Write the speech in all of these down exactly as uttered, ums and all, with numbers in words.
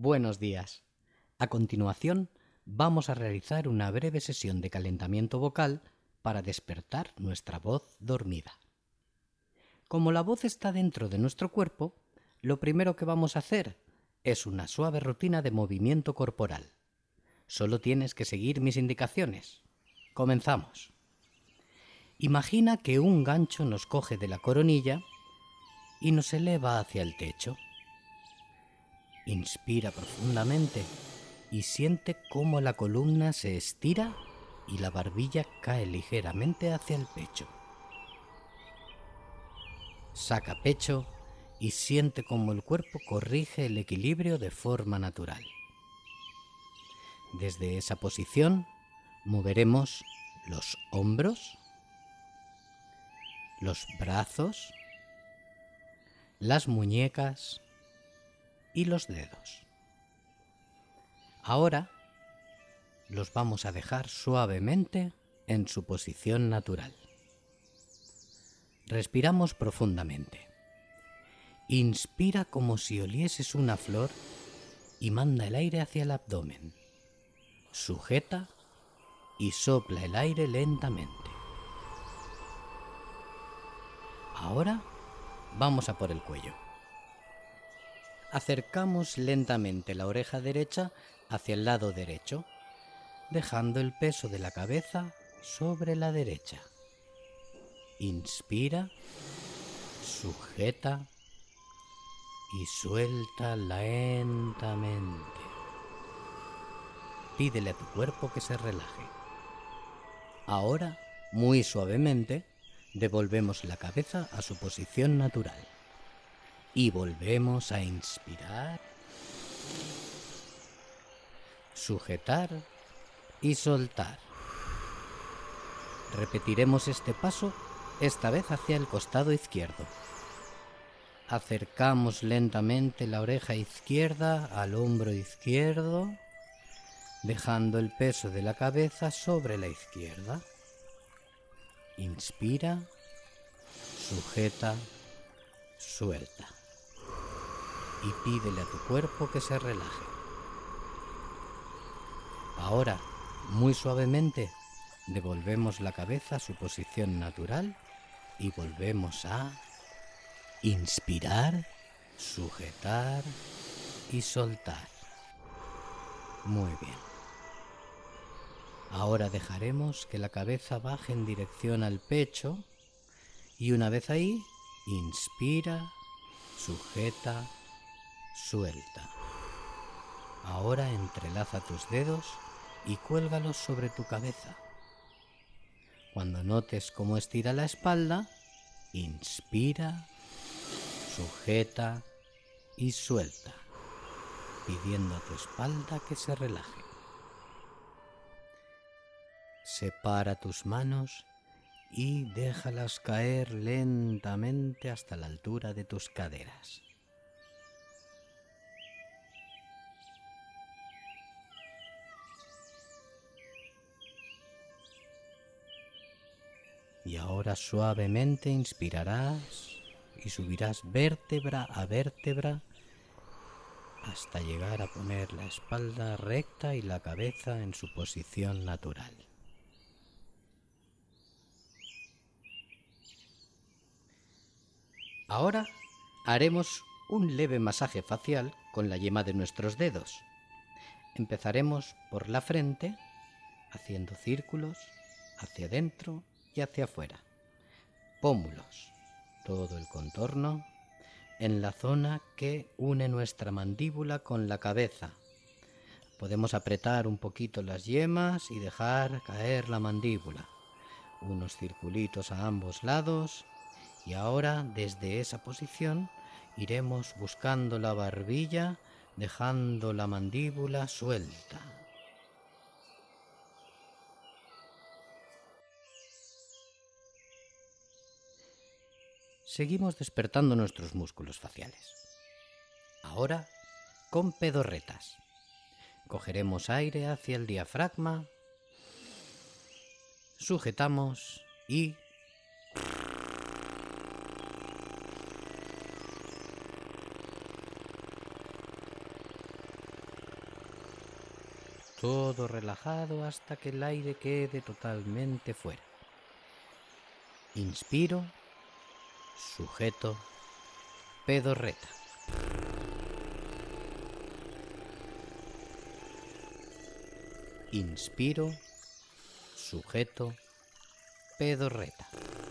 Buenos días. A continuación, vamos a realizar una breve sesión de calentamiento vocal para despertar nuestra voz dormida. Como la voz está dentro de nuestro cuerpo, lo primero que vamos a hacer es una suave rutina de movimiento corporal. Solo tienes que seguir mis indicaciones. Comenzamos. Imagina que un gancho nos coge de la coronilla y nos eleva hacia el techo. Inspira profundamente y siente cómo la columna se estira y la barbilla cae ligeramente hacia el pecho. Saca pecho y siente cómo el cuerpo corrige el equilibrio de forma natural. Desde esa posición moveremos los hombros, los brazos, las muñecas y los dedos. Ahora los vamos a dejar suavemente en su posición natural. Respiramos profundamente. Inspira como si olieses una flor y manda el aire hacia el abdomen. Sujeta y sopla el aire lentamente. Ahora vamos a por el cuello. Acercamos lentamente la oreja derecha hacia el lado derecho, dejando el peso de la cabeza sobre la derecha. Inspira, sujeta y suelta lentamente. Pídele a tu cuerpo que se relaje. Ahora, muy suavemente, devolvemos la cabeza a su posición natural. Y volvemos a inspirar, sujetar y soltar. Repetiremos este paso, esta vez hacia el costado izquierdo. Acercamos lentamente la oreja izquierda al hombro izquierdo, dejando el peso de la cabeza sobre la izquierda. Inspira, sujeta, suelta. Y pídele a tu cuerpo que se relaje. Ahora, muy suavemente, devolvemos la cabeza a su posición natural y volvemos a inspirar, sujetar y soltar. Muy bien. Ahora dejaremos que la cabeza baje en dirección al pecho y una vez ahí, inspira, sujeta, suelta. Ahora entrelaza tus dedos y cuélgalos sobre tu cabeza. Cuando notes cómo estira la espalda, inspira, sujeta y suelta, pidiendo a tu espalda que se relaje. Separa tus manos y déjalas caer lentamente hasta la altura de tus caderas. Y ahora suavemente inspirarás y subirás vértebra a vértebra hasta llegar a poner la espalda recta y la cabeza en su posición natural. Ahora haremos un leve masaje facial con la yema de nuestros dedos. Empezaremos por la frente, haciendo círculos hacia adentro y hacia afuera. Pómulos, todo el contorno, en la zona que une nuestra mandíbula con la cabeza. Podemos apretar un poquito las yemas y dejar caer la mandíbula. Unos circulitos a ambos lados y ahora desde esa posición iremos buscando la barbilla, dejando la mandíbula suelta. Seguimos despertando nuestros músculos faciales. Ahora, con pedorretas. Cogeremos aire hacia el diafragma, sujetamos y todo relajado hasta que el aire quede totalmente fuera. Inspiro, sujeto, pedorreta. Inspiro, sujeto, pedorreta.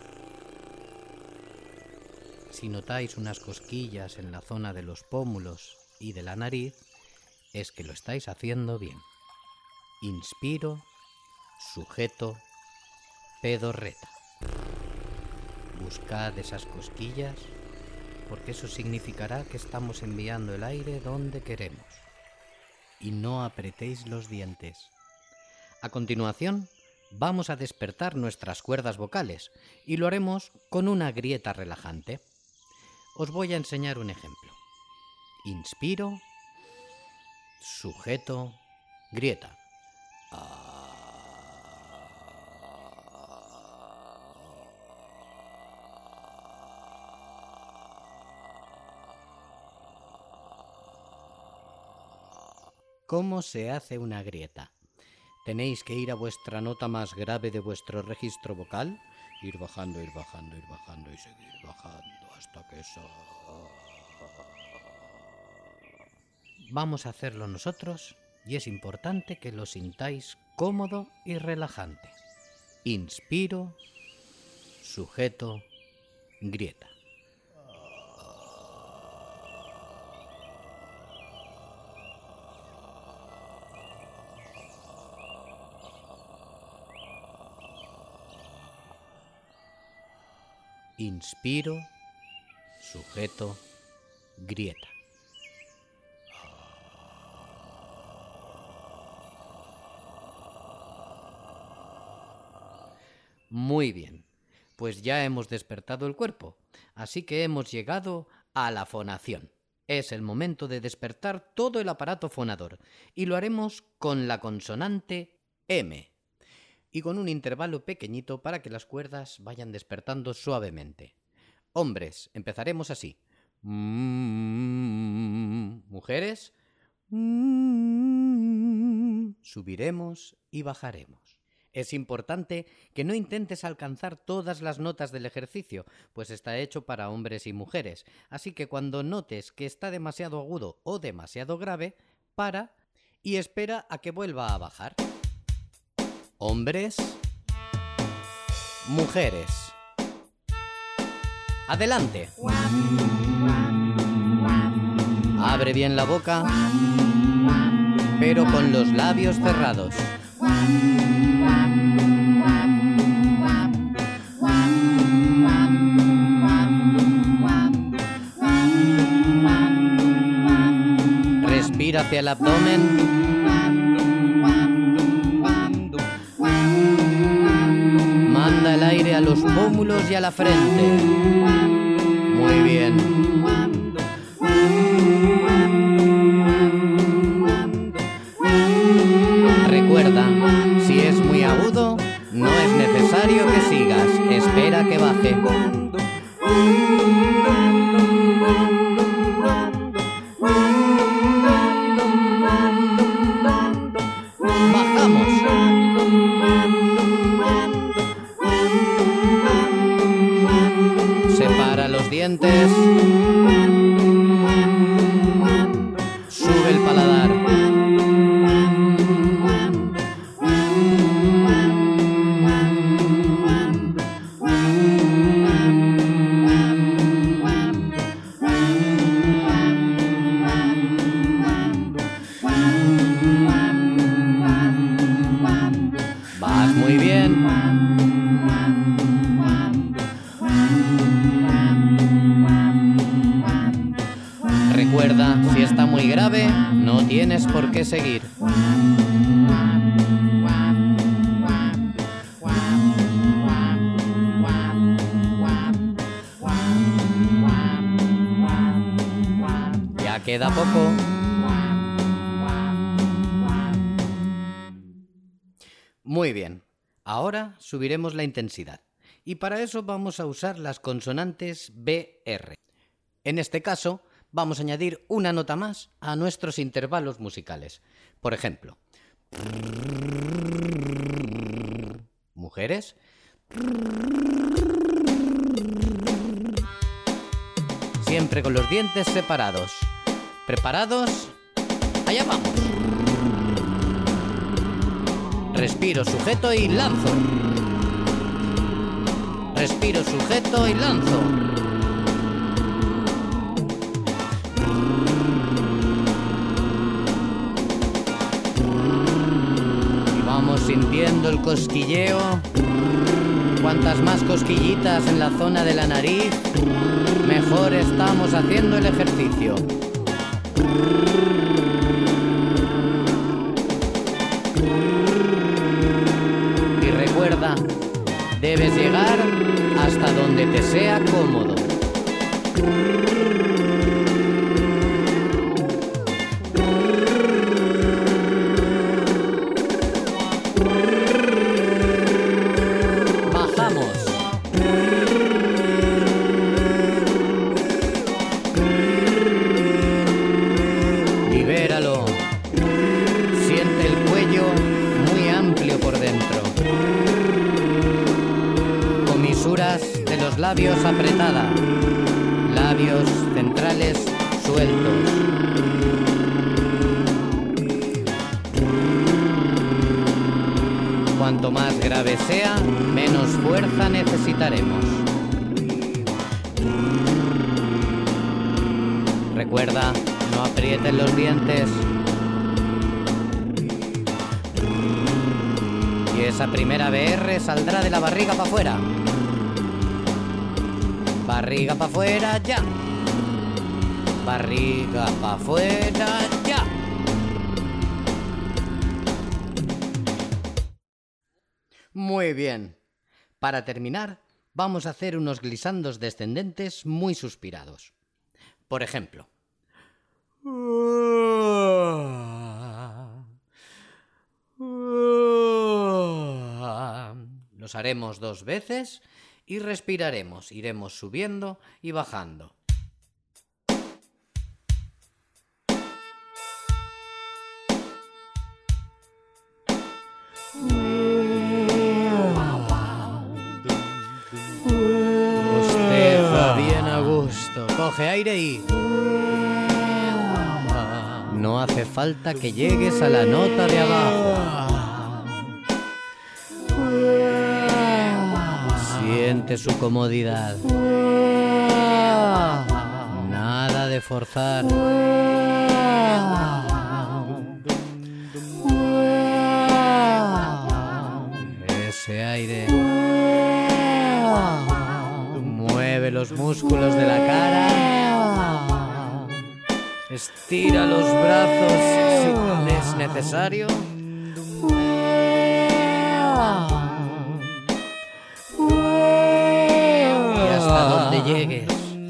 Si notáis unas cosquillas en la zona de los pómulos y de la nariz, es que lo estáis haciendo bien. Inspiro, sujeto, pedorreta. Buscad esas cosquillas, porque eso significará que estamos enviando el aire donde queremos. Y no apretéis los dientes. A continuación, vamos a despertar nuestras cuerdas vocales y lo haremos con una grieta relajante. Os voy a enseñar un ejemplo. Inspiro, sujeto, grieta. ¿Cómo se hace una grieta? Tenéis que ir a vuestra nota más grave de vuestro registro vocal, ir bajando, ir bajando, ir bajando y seguir bajando hasta que eso... Vamos a hacerlo nosotros y es importante que lo sintáis cómodo y relajante. Inspiro, sujeto, grieta. Inspiro, sujeto, grieta. Muy bien, pues ya hemos despertado el cuerpo, así que hemos llegado a la fonación. Es el momento de despertar todo el aparato fonador y lo haremos con la consonante M. Y con un intervalo pequeñito para que las cuerdas vayan despertando suavemente. Hombres, empezaremos así. Mujeres, subiremos y bajaremos. Es importante que no intentes alcanzar todas las notas del ejercicio, pues está hecho para hombres y mujeres. Así que cuando notes que está demasiado agudo o demasiado grave, para y espera a que vuelva a bajar. Hombres, mujeres. Adelante. Abre bien la boca, pero con los labios cerrados. Respira hacia el abdomen. Manda el aire a los pómulos y a la frente. Muy bien. Recuerda, si es muy agudo, no es necesario que sigas. Espera que baje. Dientes. Sube el paladar. Vas muy bien. Recuerda, si está muy grave, no tienes por qué seguir. Ya queda poco. Muy bien. Ahora subiremos la intensidad. Y para eso vamos a usar las consonantes B R. En este caso, vamos a añadir una nota más a nuestros intervalos musicales. Por ejemplo, Mujeres. Siempre con los dientes separados. ¿Preparados? ¡Allá vamos! Respiro, sujeto y lanzo. Respiro, sujeto y lanzo. Y vamos sintiendo el cosquilleo. Cuantas más cosquillitas en la zona de la nariz, mejor estamos haciendo el ejercicio. Y recuerda, debes llegar hasta donde te sea cómodo. Libéralo. Siente el cuello muy amplio por dentro. Comisuras de los labios apretada. Labios centrales sueltos. Cuanto más grave sea, menos fuerza necesitaremos. Recuerda, no aprieten los dientes. Y esa primera B R saldrá de la barriga para afuera. Barriga para afuera, ya. Barriga para afuera, ya. Muy bien. Para terminar, vamos a hacer unos glisandos descendentes muy suspirados. Por ejemplo, los haremos dos veces y respiraremos. Iremos subiendo y bajando. Bosteza bien a gusto. Coge aire y... No hace falta que llegues a la nota de abajo. Siente su comodidad. Nada de forzar. Ese aire. Mueve los músculos de la cara. Estira los brazos si es necesario. Y hasta donde llegues.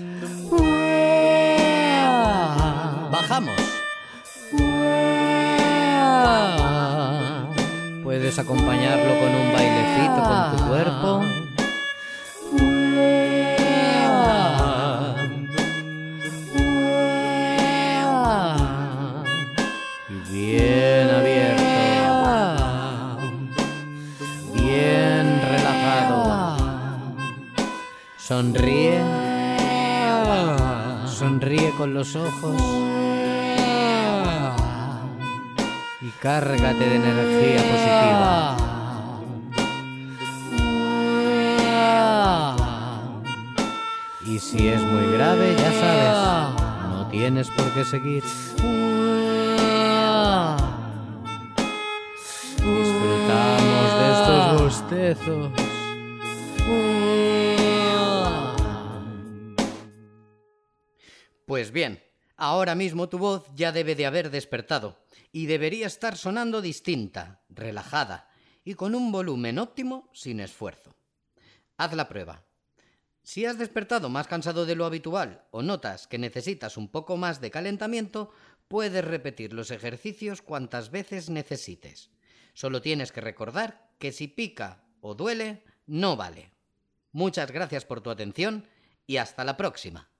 Bajamos. Puedes acompañarlo con un bailecito con tu cuerpo. Bien abierto, bien relajado. Sonríe, sonríe con los ojos y cárgate de energía positiva. Y si es muy grave, ya sabes, no tienes por qué seguir. Disfrutamos de estos bostezos. Pues bien, ahora mismo tu voz ya debe de haber despertado y debería estar sonando distinta, relajada y con un volumen óptimo sin esfuerzo. Haz la prueba. Si has despertado más cansado de lo habitual o notas que necesitas un poco más de calentamiento, puedes repetir los ejercicios cuantas veces necesites. Solo tienes que recordar que si pica o duele, no vale. Muchas gracias por tu atención y hasta la próxima.